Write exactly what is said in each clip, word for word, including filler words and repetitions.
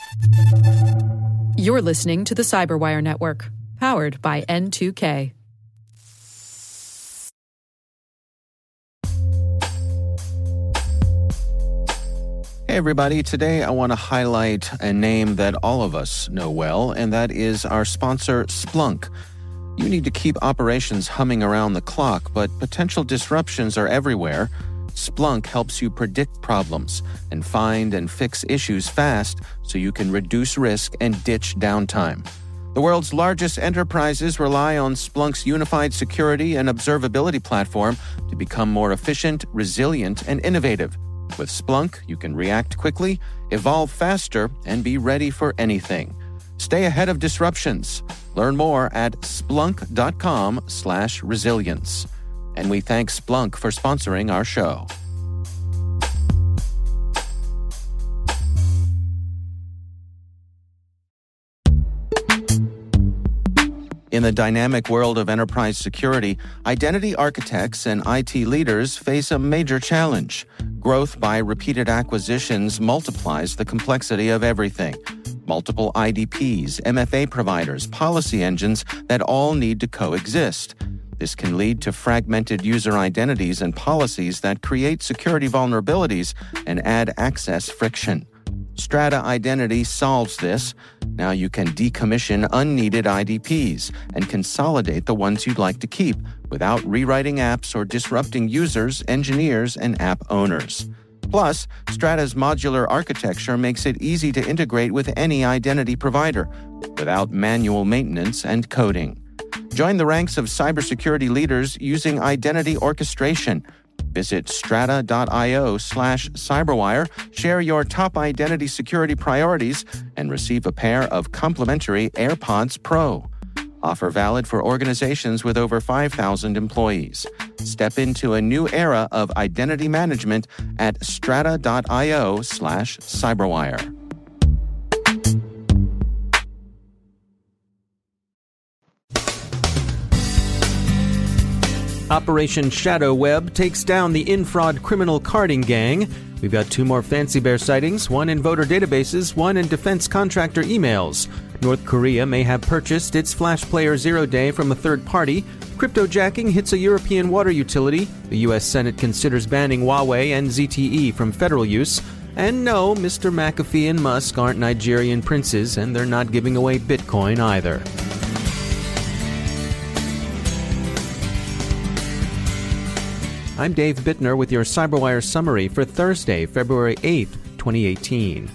You're listening to the Cyberwire Network, powered by N two K. Hey everybody, today I want to highlight a name that all of us know well, and that is our sponsor, Splunk. You need to keep operations humming around the clock, but potential disruptions are everywhere. Splunk helps you predict problems and find and fix issues fast so you can reduce risk and ditch downtime. The world's largest enterprises rely on Splunk's unified security and observability platform to become more efficient, resilient, and innovative. With Splunk, you can react quickly, evolve faster, and be ready for anything. Stay ahead of disruptions. Learn more at splunk.com slash resilience. And we thank Splunk for sponsoring our show. In the dynamic world of enterprise security, identity architects and I T leaders face a major challenge. Growth by repeated acquisitions multiplies the complexity of everything. Multiple I D Ps, M F A providers, policy engines that all need to coexist. This can lead to fragmented user identities and policies that create security vulnerabilities and add access friction. Strata Identity solves this. Now you can decommission unneeded I D Ps and consolidate the ones you'd like to keep without rewriting apps or disrupting users, engineers, and app owners. Plus, Strata's modular architecture makes it easy to integrate with any identity provider without manual maintenance and coding. Join the ranks of cybersecurity leaders using identity orchestration. Visit strata.io slash cyberwire, share your top identity security priorities, and receive a pair of complimentary AirPods Pro. Offer valid for organizations with over five thousand employees. Step into a new era of identity management at strata.io slash cyberwire. Operation Shadow Web takes down the Infraud criminal carding gang. We've got two more Fancy Bear sightings, one in voter databases, one in defense contractor emails. North Korea may have purchased its Flash Player Zero Day from a third party. Cryptojacking hits a European water utility. The U S Senate considers banning Huawei and Z T E from federal use. And no, Mister McAfee and Musk aren't Nigerian princes, and they're not giving away Bitcoin either. I'm Dave Bittner with your CyberWire summary for Thursday, February eighth, twenty eighteen.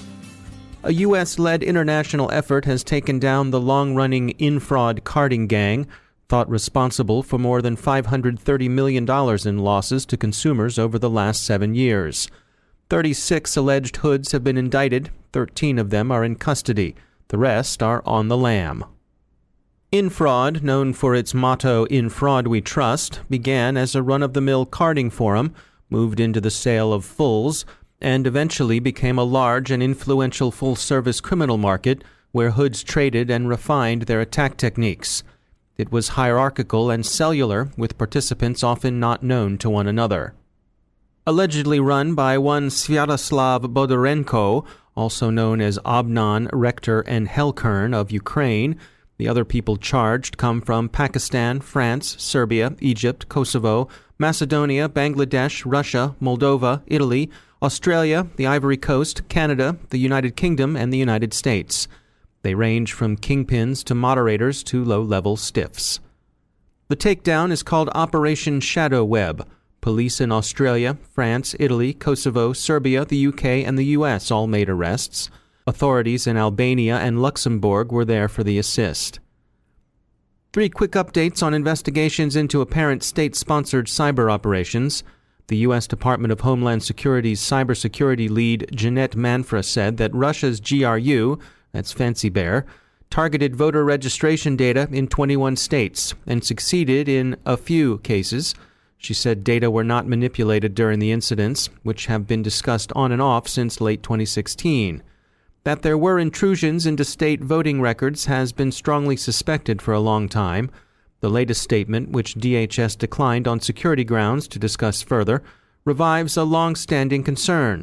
A U S-led international effort has taken down the long-running Infraud carding gang, thought responsible for more than five hundred thirty million dollars in losses to consumers over the last seven years. thirty-six alleged hoods have been indicted, thirteen of them are in custody. The rest are on the lam. Infraud, known for its motto, "In Fraud We Trust," began as a run-of-the-mill carding forum, moved into the sale of fulls, and eventually became a large and influential full-service criminal market where hoods traded and refined their attack techniques. It was hierarchical and cellular, with participants often not known to one another. Allegedly run by one Sviatoslav Bodorenko, also known as Obnon, Rector, and Helkern of Ukraine, the other people charged come from Pakistan, France, Serbia, Egypt, Kosovo, Macedonia, Bangladesh, Russia, Moldova, Italy, Australia, the Ivory Coast, Canada, the United Kingdom, and the United States. They range from kingpins to moderators to low-level stiffs. The takedown is called Operation Shadow Web. Police in Australia, France, Italy, Kosovo, Serbia, the U K, and the U S all made arrests. Authorities in Albania and Luxembourg were there for the assist. Three quick updates on investigations into apparent state-sponsored cyber operations. The U S Department of Homeland Security's cybersecurity lead, Jeanette Manfra, said that Russia's G R U, that's Fancy Bear, targeted voter registration data in twenty-one states and succeeded in a few cases. She said data were not manipulated during the incidents, which have been discussed on and off since late twenty sixteen. That there were intrusions into state voting records has been strongly suspected for a long time. The latest statement, which D H S declined on security grounds to discuss further, revives a long-standing concern.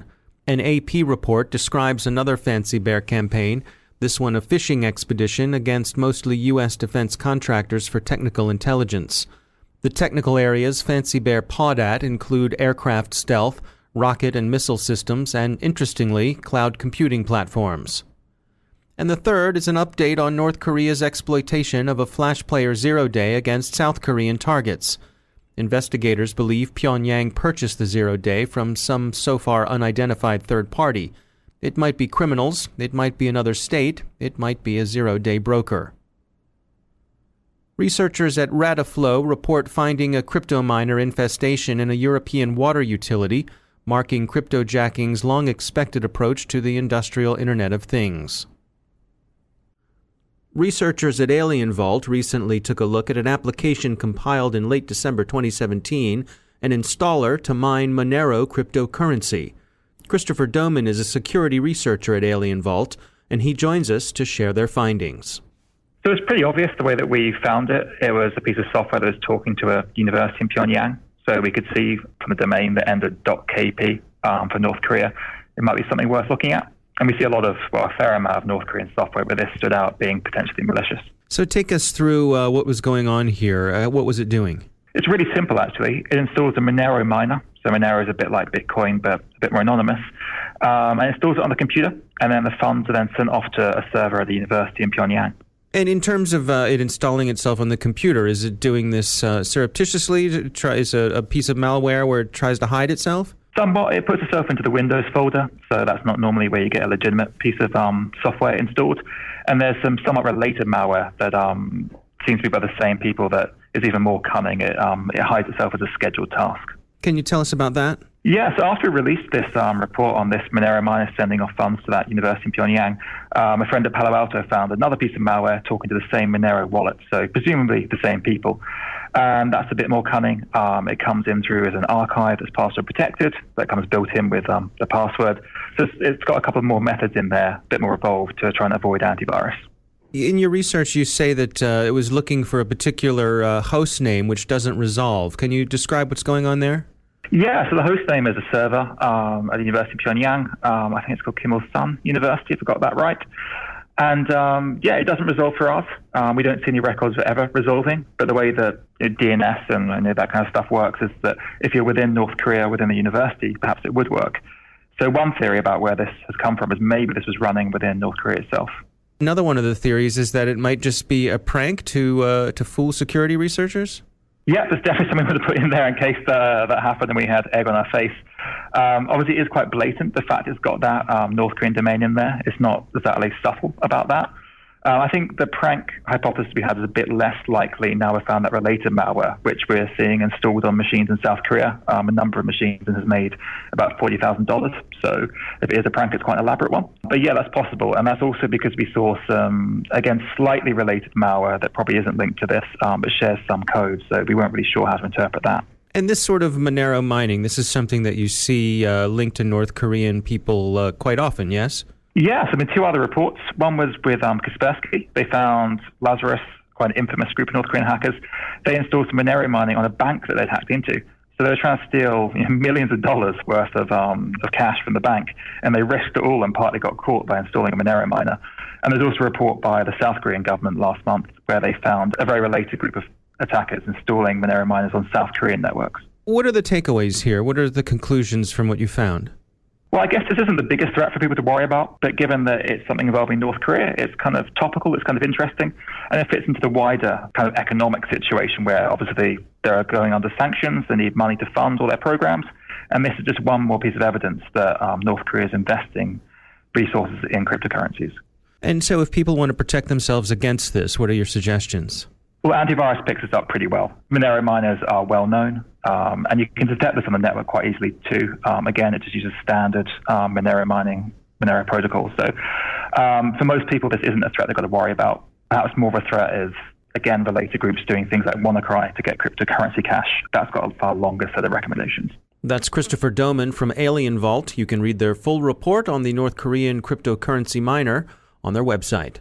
An A P report describes another Fancy Bear campaign, this one a phishing expedition against mostly U S defense contractors for technical intelligence. The technical areas Fancy Bear pawed at include aircraft stealth, rocket and missile systems, and, interestingly, cloud computing platforms. And the third is an update on North Korea's exploitation of a Flash Player Zero Day against South Korean targets. Investigators believe Pyongyang purchased the Zero Day from some so far unidentified third party. It might be criminals, it might be another state, it might be a zero-day broker. Researchers at Radaflow report finding a crypto miner infestation in a European water utility, marking cryptojacking's long-expected approach to the industrial Internet of Things. Researchers at Alien Vault recently took a look at an application compiled in late December twenty seventeen, an installer to mine Monero cryptocurrency. Christopher Doman is a security researcher at Alien Vault, and he joins us to share their findings. So it's pretty obvious the way that we found it. It was a piece of software that was talking to a university in Pyongyang. So we could see from the domain that ended .kp um, for North Korea, it might be something worth looking at. And we see a lot of, well, a fair amount of North Korean software where this stood out being potentially malicious. So take us through uh, what was going on here. Uh, what was it doing? It's really simple, actually. It installs a Monero miner. So Monero is a bit like Bitcoin, but a bit more anonymous. Um, and installs it on the computer, and then the funds are then sent off to a server at the university in Pyongyang. And in terms of uh, it installing itself on the computer, is it doing this uh, surreptitiously? It tries a, a piece of malware where it tries to hide itself? Somewhat. It puts itself into the Windows folder, so that's not normally where you get a legitimate piece of um, software installed. And there's some somewhat related malware that um, seems to be by the same people that is even more cunning. It, um, it hides itself as a scheduled task. Can you tell us about that? Yeah, so after we released this um, report on this Monero miner sending off funds to that university in Pyongyang, um, a friend at Palo Alto found another piece of malware talking to the same Monero wallet, so presumably the same people. And that's a bit more cunning. Um, it comes in through as an archive that's password protected, that comes built in with um, the password. So it's, it's got a couple of more methods in there, a bit more evolved to try and avoid antivirus. In your research, you say that uh, it was looking for a particular uh, host name which doesn't resolve. Can you describe what's going on there? Yeah, so the host name is a server um, at the University of Pyongyang. Um, I think it's called Kim Il-sung University, if I got that right. And um, yeah, it doesn't resolve for us. Um, we don't see any records of ever resolving. But the way that you know, D N S and you know, that kind of stuff works is that if you're within North Korea, within the university, perhaps it would work. So one theory about where this has come from is maybe this was running within North Korea itself. Another one of the theories is that it might just be a prank to uh, to fool security researchers? Yeah, there's definitely something we would have put in there in case uh, that happened and we had egg on our face. Um, obviously, it is quite blatant, the fact it's got that um, North Korean domain in there. It's not exactly subtle about that. Uh, I think the prank hypothesis we had is a bit less likely now we've found that related malware, which we're seeing installed on machines in South Korea, um, a number of machines, and has made about forty thousand dollars. So if it is a prank, it's quite an elaborate one. But yeah, that's possible. And that's also because we saw some, again, slightly related malware that probably isn't linked to this, um, but shares some code. So we weren't really sure how to interpret that. And this sort of Monero mining, this is something that you see uh, linked to North Korean people uh, quite often, yes? Yes, I mean, two other reports. One was with um, Kaspersky. They found Lazarus, quite an infamous group of North Korean hackers. They installed some Monero mining on a bank that they'd hacked into. So they were trying to steal you know, millions of dollars worth of um, of cash from the bank, and they risked it all and partly got caught by installing a Monero miner. And there's also a report by the South Korean government last month where they found a very related group of attackers installing Monero miners on South Korean networks. What are the takeaways here? What are the conclusions from what you found? Well, I guess this isn't the biggest threat for people to worry about, but given that it's something involving North Korea, it's kind of topical, it's kind of interesting, and it fits into the wider kind of economic situation where obviously they're going under sanctions, they need money to fund all their programs, and this is just one more piece of evidence that um, North Korea is investing resources in cryptocurrencies. And so if people want to protect themselves against this, what are your suggestions? Well, antivirus picks this up pretty well. Monero miners are well known, um, and you can detect this on the network quite easily too. Um, again, it just uses standard um, Monero mining, Monero protocols. So um, for most people, this isn't a threat they've got to worry about. Perhaps more of a threat is, again, related groups doing things like WannaCry to get cryptocurrency cash. That's got a far longer set of recommendations. That's Christopher Doman from Alien Vault. You can read their full report on the North Korean cryptocurrency miner on their website.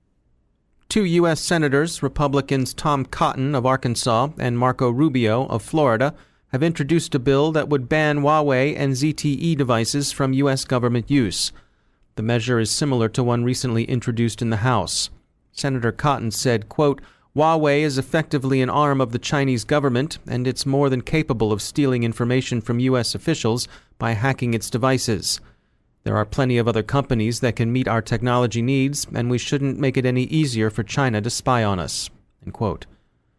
Two U S senators, Republicans Tom Cotton of Arkansas and Marco Rubio of Florida, have introduced a bill that would ban Huawei and Z T E devices from U S government use. The measure is similar to one recently introduced in the House. Senator Cotton said, quote, Huawei is effectively an arm of the Chinese government, and it's more than capable of stealing information from U S officials by hacking its devices. There are plenty of other companies that can meet our technology needs, and we shouldn't make it any easier for China to spy on us. End quote.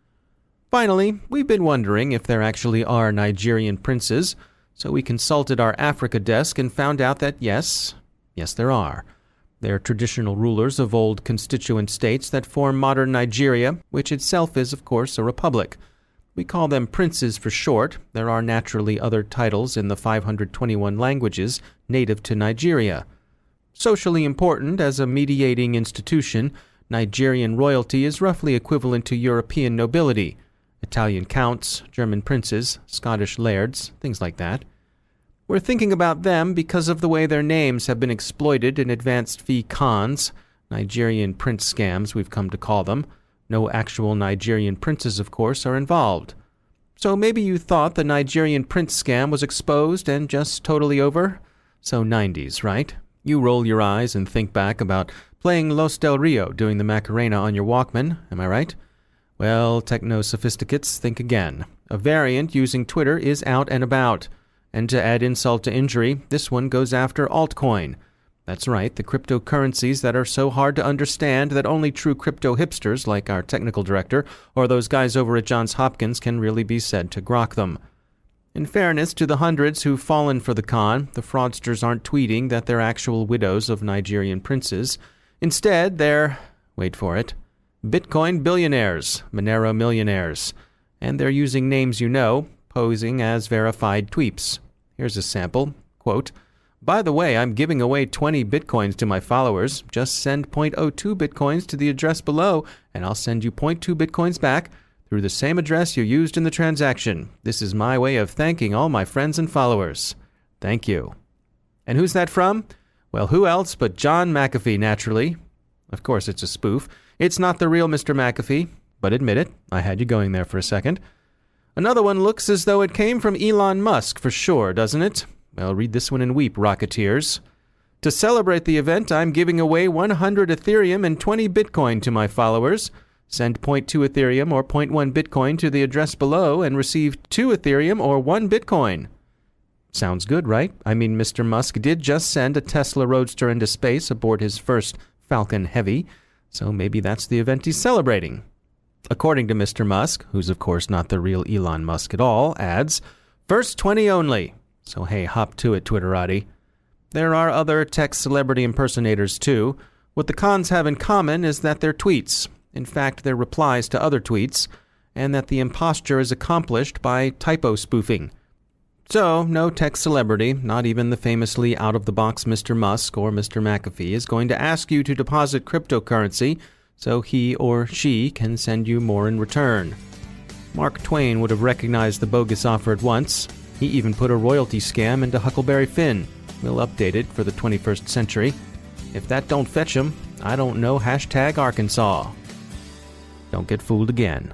Finally, we've been wondering if there actually are Nigerian princes, so we consulted our Africa desk and found out that yes, yes there are. They're traditional rulers of old constituent states that form modern Nigeria, which itself is, of course, a republic. We call them princes for short. There are naturally other titles in the five hundred twenty-one languages native to Nigeria. Socially important as a mediating institution, Nigerian royalty is roughly equivalent to European nobility. Italian counts, German princes, Scottish lairds, things like that. We're thinking about them because of the way their names have been exploited in advanced fee cons, Nigerian prince scams we've come to call them. No actual Nigerian princes, of course, are involved. So maybe you thought the Nigerian prince scam was exposed and just totally over? So nineties, right? You roll your eyes and think back about playing Los Del Rio doing the Macarena on your Walkman, am I right? Well, techno-sophisticates, think again. A variant using Twitter is out and about. And to add insult to injury, this one goes after altcoin. That's right, the cryptocurrencies that are so hard to understand that only true crypto hipsters like our technical director or those guys over at Johns Hopkins can really be said to grok them. In fairness to the hundreds who've fallen for the con, the fraudsters aren't tweeting that they're actual widows of Nigerian princes. Instead, they're, wait for it, Bitcoin billionaires, Monero millionaires. And they're using names you know, posing as verified tweeps. Here's a sample, quote, by the way, I'm giving away twenty bitcoins to my followers. Just send zero point zero two bitcoins to the address below, and I'll send you zero point two bitcoins back through the same address you used in the transaction. This is my way of thanking all my friends and followers. Thank you. And who's that from? Well, who else but John McAfee, naturally. Of course, it's a spoof. It's not the real Mister McAfee, but admit it, I had you going there for a second. Another one looks as though it came from Elon Musk for sure, doesn't it? Well, read this one and weep, Rocketeers. To celebrate the event, I'm giving away one hundred Ethereum and twenty Bitcoin to my followers. Send zero point two Ethereum or zero point one Bitcoin to the address below and receive two Ethereum or one Bitcoin. Sounds good, right? I mean, Mister Musk did just send a Tesla Roadster into space aboard his first Falcon Heavy, so maybe that's the event he's celebrating. According to Mister Musk, who's of course not the real Elon Musk at all, adds, first twenty only. So hey, hop to it, Twitterati. There are other tech celebrity impersonators too. What the cons have in common is that they're tweets. In fact, they're replies to other tweets, and that the imposture is accomplished by typo spoofing. So, no tech celebrity, not even the famously out-of-the-box Mister Musk or Mister McAfee, is going to ask you to deposit cryptocurrency so he or she can send you more in return. Mark Twain would have recognized the bogus offer at once. He even put a royalty scam into Huckleberry Finn. We'll update it for the twenty-first century. If that don't fetch him, I don't know hashtag Arkansas. Don't get fooled again.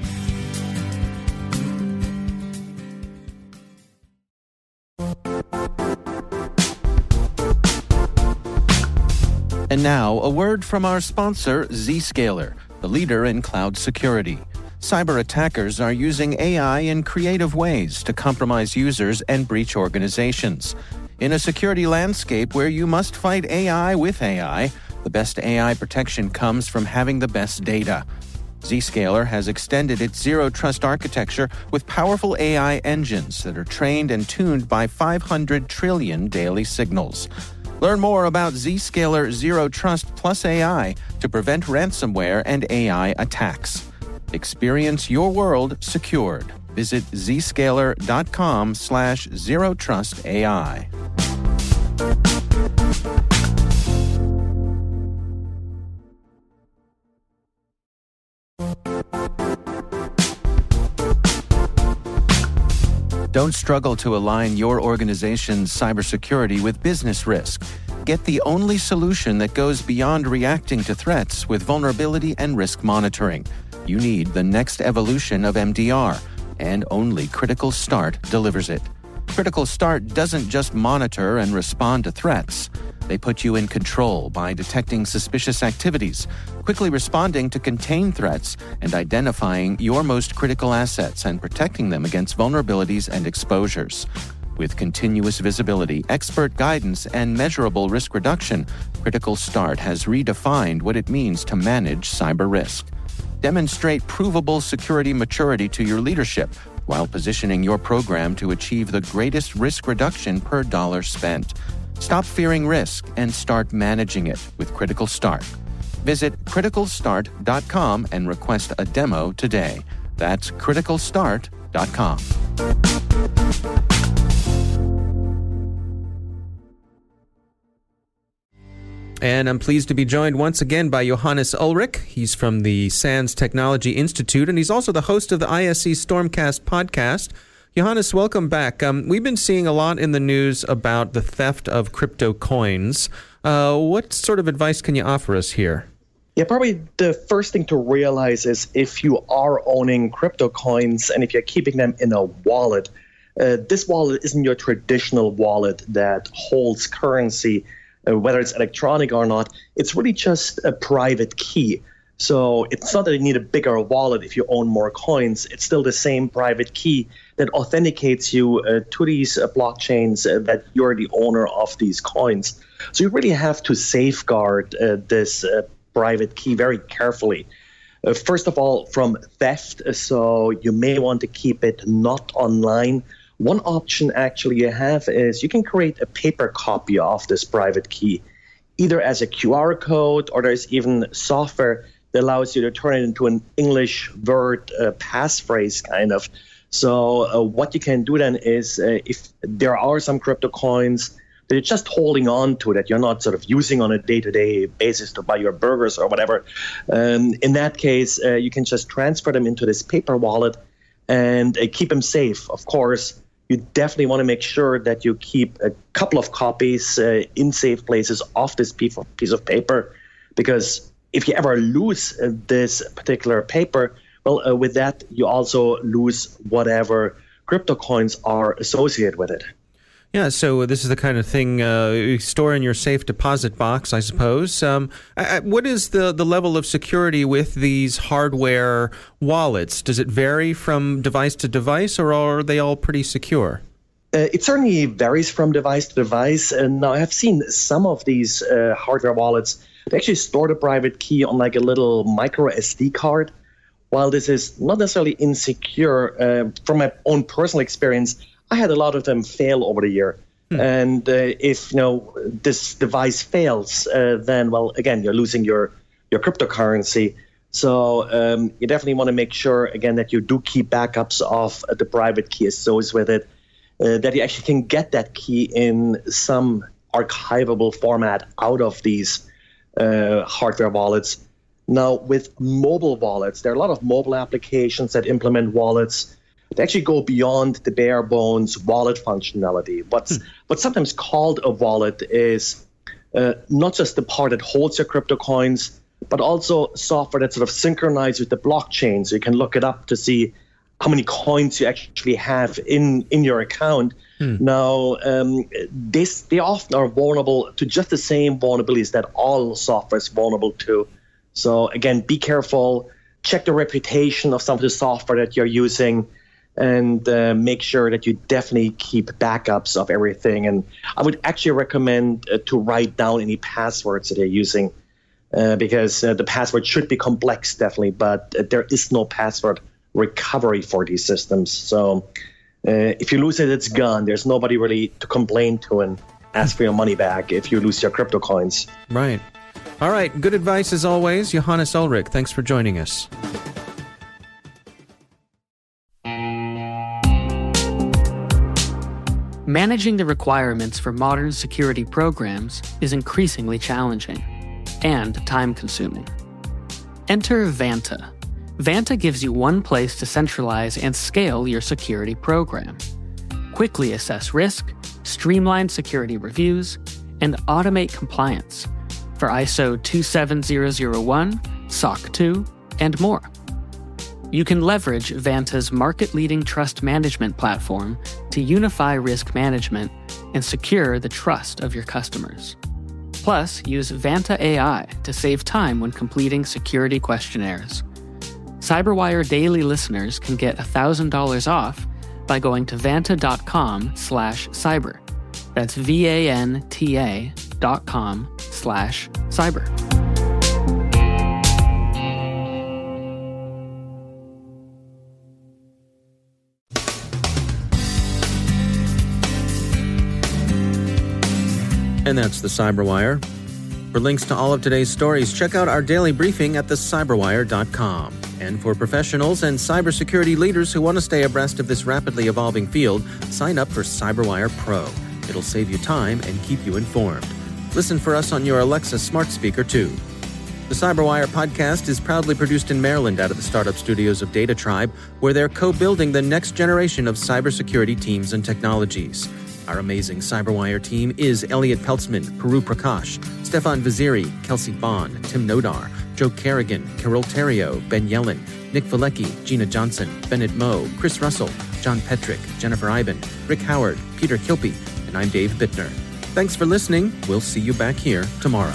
And now, a word from our sponsor, Zscaler, the leader in cloud security. Cyber attackers are using A I in creative ways to compromise users and breach organizations. In a security landscape where you must fight A I with A I, the best A I protection comes from having the best data. Zscaler has extended its zero-trust architecture with powerful A I engines that are trained and tuned by five hundred trillion daily signals. Learn more about Zscaler Zero Trust Plus A I to prevent ransomware and A I attacks. Experience your world secured. Visit zscaler.com slash zero trust AI. Don't struggle to align your organization's cybersecurity with business risk. Get the only solution that goes beyond reacting to threats with vulnerability and risk monitoring. You need the next evolution of M D R. and only Critical Start delivers it. Critical Start doesn't just monitor and respond to threats. They put you in control by detecting suspicious activities, quickly responding to contain threats, and identifying your most critical assets and protecting them against vulnerabilities and exposures. With continuous visibility, expert guidance, and measurable risk reduction, Critical Start has redefined what it means to manage cyber risk. Demonstrate provable security maturity to your leadership while positioning your program to achieve the greatest risk reduction per dollar spent. Stop fearing risk and start managing it with Critical Start. Visit critical start dot com and request a demo today. That's critical start dot com. And I'm pleased to be joined once again by Johannes Ulrich. He's from the SANS Technology Institute, and he's also the host of the I S C Stormcast podcast. Johannes, welcome back. Um, we've been seeing a lot in the news about the theft of crypto coins. Uh, what sort of advice can you offer us here? Yeah, probably the first thing to realize is if you are owning crypto coins and if you're keeping them in a wallet, uh, this wallet isn't your traditional wallet that holds currency, uh, whether it's electronic or not. It's really just a private key. So it's not that you need a bigger wallet if you own more coins. It's still the same private key that authenticates you uh, to these uh, blockchains uh, that you're the owner of these coins. So you really have to safeguard uh, this uh, private key very carefully. Uh, first of all, from theft, so you may want to keep it not online. One option actually you have is you can create a paper copy of this private key, either as a Q R code or there's even software that allows you to turn it into an English word uh, passphrase kind of. So uh, what you can do then is uh, if there are some crypto coins that you're just holding on to that you're not sort of using on a day-to-day basis to buy your burgers or whatever, um, in that case, uh, you can just transfer them into this paper wallet and uh, keep them safe. Of course, you definitely want to make sure that you keep a couple of copies uh, in safe places of this piece of, piece of paper, because if you ever lose uh, this particular paper, well, uh, with that, you also lose whatever crypto coins are associated with it. Yeah, so this is the kind of thing uh, you store in your safe deposit box, I suppose. Um, I, what is the, the level of security with these hardware wallets? Does it vary from device to device, or are they all pretty secure? Uh, it certainly varies from device to device. And now I have seen some of these uh, hardware wallets. They actually store the private key on like a little micro S D card. While this is not necessarily insecure, uh, from my own personal experience, I had a lot of them fail over the year. Hmm. And uh, if you know this device fails, uh, then, well, again, you're losing your, your cryptocurrency. So um, you definitely want to make sure, again, that you do keep backups of uh, the private key associated with it, uh, that you actually can get that key in some archivable format out of these uh, hardware wallets. Now, with mobile wallets, there are a lot of mobile applications that implement wallets. They actually go beyond the bare bones wallet functionality. What's hmm. what's sometimes called a wallet is uh, not just the part that holds your crypto coins, but also software that sort of synchronizes with the blockchain. So you can look it up to see how many coins you actually have in, in your account. Hmm. Now, um, this, they often are vulnerable to just the same vulnerabilities that all software is vulnerable to. So again, be careful, check the reputation of some of the software that you're using, and uh, make sure that you definitely keep backups of everything. And I would actually recommend uh, to write down any passwords that you're using, uh, because uh, the password should be complex, definitely, but uh, there is no password recovery for these systems. So uh, if you lose it, it's gone. There's nobody really to complain to and ask for your money back if you lose your crypto coins. Right. All right. Good advice as always. Johannes Ulrich, thanks for joining us. Managing the requirements for modern security programs is increasingly challenging and time-consuming. Enter Vanta. Vanta gives you one place to centralize and scale your security program. Quickly assess risk, streamline security reviews, and automate compliance for I S O two seven zero zero one, S O C two, and more. You can leverage Vanta's market-leading trust management platform to unify risk management and secure the trust of your customers. Plus, use Vanta A I to save time when completing security questionnaires. Cyberwire Daily listeners can get one thousand dollars off by going to vanta.com slash cyber. That's V-A-N-T-A dot com slash cyber. And that's the Cyberwire. For links to all of today's stories, check out our daily briefing at the cyberwire dot com. And for professionals and cybersecurity leaders who want to stay abreast of this rapidly evolving field, sign up for Cyberwire Pro. It'll save you time and keep you informed. Listen for us on your Alexa smart speaker, too. The Cyberwire podcast is proudly produced in Maryland out of the startup studios of Data Tribe, where they're co-building the next generation of cybersecurity teams and technologies. Our amazing Cyberwire team is Elliot Peltzman, Puru Prakash, Stefan Vaziri, Kelsey Bond, Tim Nodar, Joe Kerrigan, Carol Terrio, Ben Yellen, Nick Valecki, Gina Johnson, Bennett Moe, Chris Russell, John Petrick, Jennifer Iben, Rick Howard, Peter Kilpie, and I'm Dave Bittner. Thanks for listening. We'll see you back here tomorrow.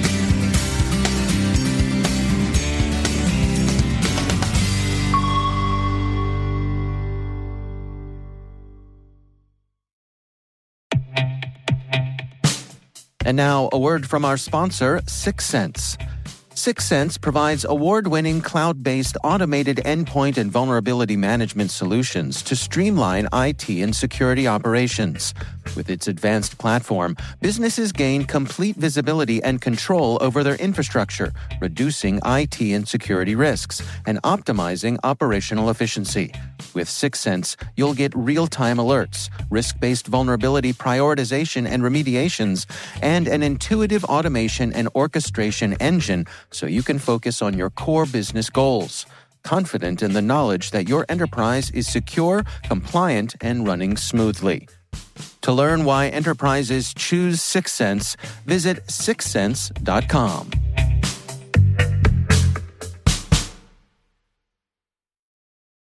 And now, a word from our sponsor, Syxsense. Syxsense provides award-winning cloud-based automated endpoint and vulnerability management solutions to streamline I T and security operations. With its advanced platform, businesses gain complete visibility and control over their infrastructure, reducing I T and security risks and optimizing operational efficiency. With Syxsense, you'll get real-time alerts, risk-based vulnerability prioritization and remediations, and an intuitive automation and orchestration engine so you can focus on your core business goals, confident in the knowledge that your enterprise is secure, compliant, and running smoothly. To learn why enterprises choose Syxsense, visit syxsense dot com.